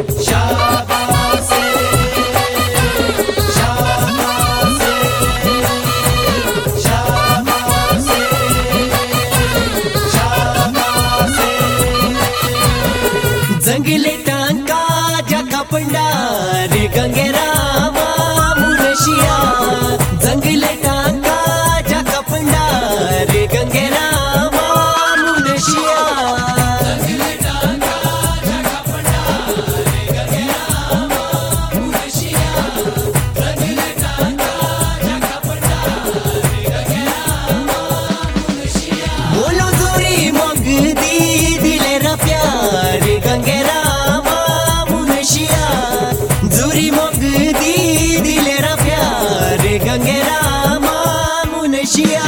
शाबाशे शाबाशे शाबाशे शाबाशे जंगले टांका जका पंडार गंगेरामा मुनशिया जंगले टांका जका पंडार गंगेरामा मुनशिया जंगले टांका जका पंडार गंगेरामा मुनशिया जंगले टांका जका पंडार गंगेरामा मुनशिया बोलो जोरी मग दी दिले रा प्यार गंगेरामा मुनशिया जोरी मग दी दिले रा प्यार गंगेरामा मुनशिया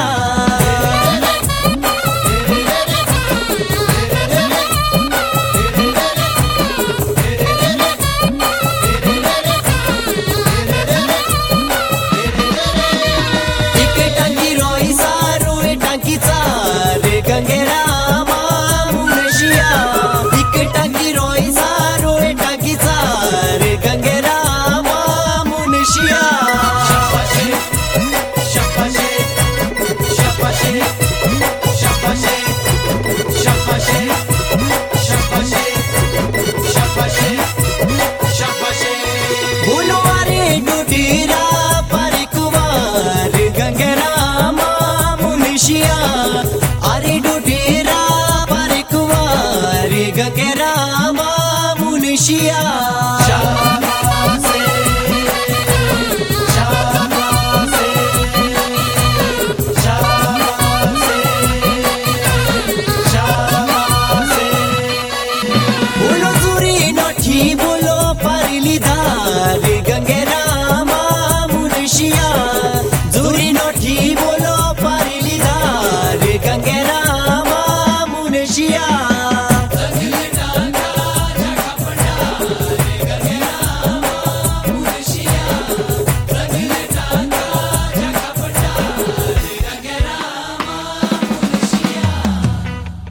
गंगेरामा मुनशिया टाकी रोई सारो टाकीचा रे गंगेरामा मुनशिया शाबाशे शाबाशे शाबाशे शाबाशे शाबाशे शाबाशे शाबाशे शाबाशे बोलो अरे डुडीरा पर कुवार गंगेरामा मुनशिया अरे डुडीरा पर कुवार गंगेरामा मुनशिया शाबाशे शाबाशे शाबाशे शाबाशे बोलो जोरी नठी